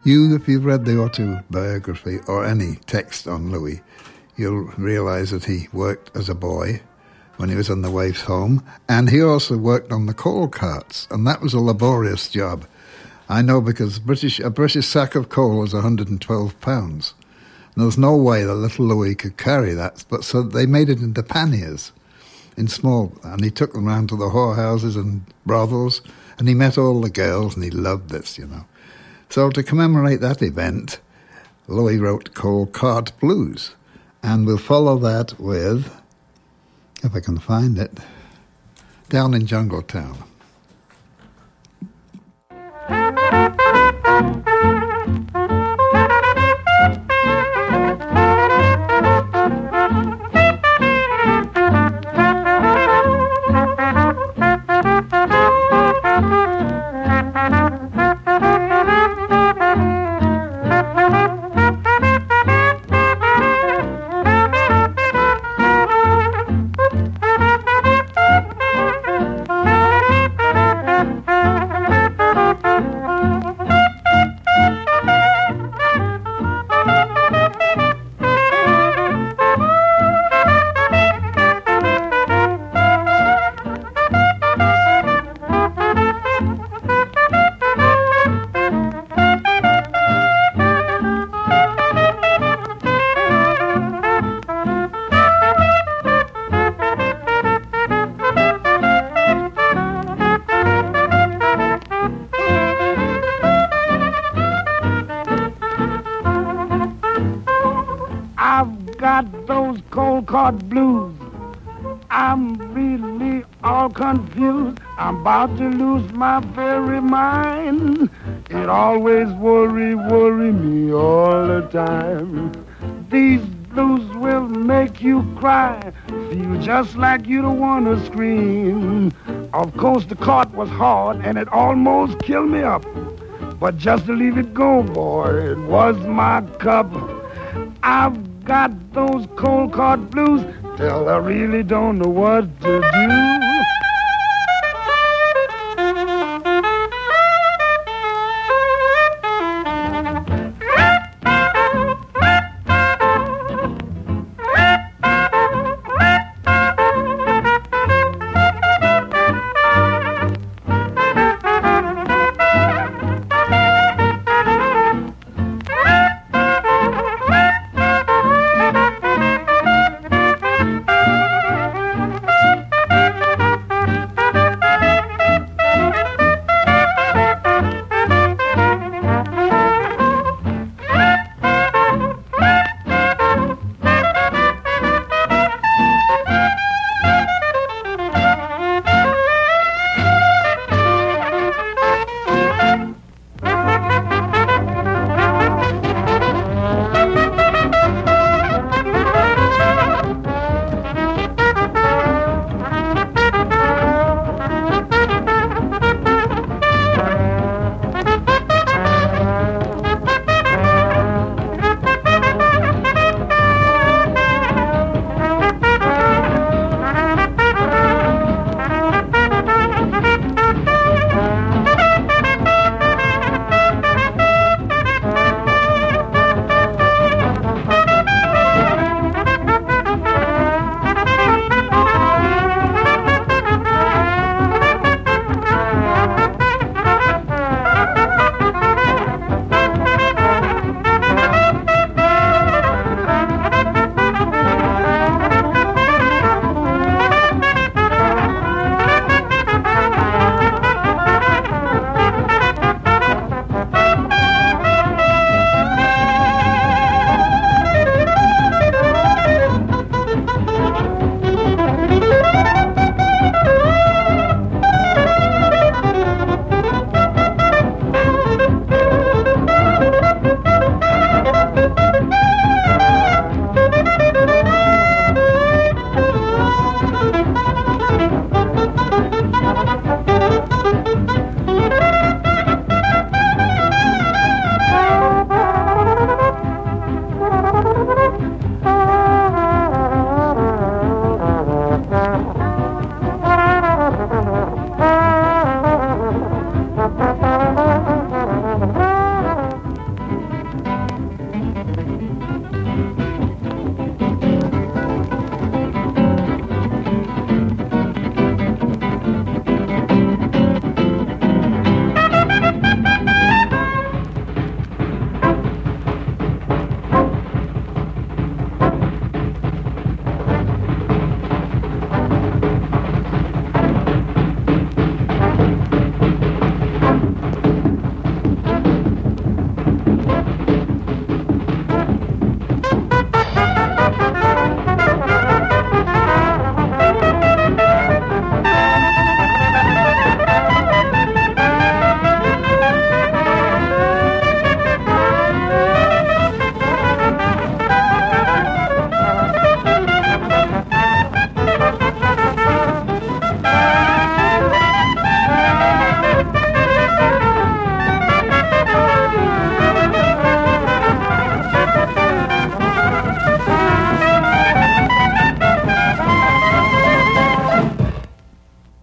If you've read the autobiography or any text on Louis, you'll realise that he worked as a boy when he was on the waifs' home, and he also worked on the coal carts, and that was a laborious job. I know because a British sack of coal was 112 pounds. And there was no way that little Louis could carry that, but so they made it into panniers, in small, and he took them round to the whorehouses and brothels, and he met all the girls, and he loved this, you know. So to commemorate that event, Louis wrote Coal Cart Blues, and we'll follow that with, if I can find it, Down in Jungletown. I'm about to lose my very mind. It always worry me all the time. These blues will make you cry, feel just like you don't want to scream. Of course the cart was hard and it almost killed me up, but just to leave it go, boy, it was my cup. I've got those coal cart blues till I really don't know what to do.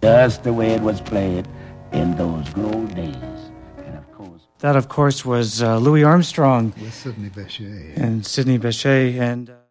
Just the way it was played in those good old days. And of course... That, of course, was Louis Armstrong. With Sidney Bechet. And Sidney Bechet. And...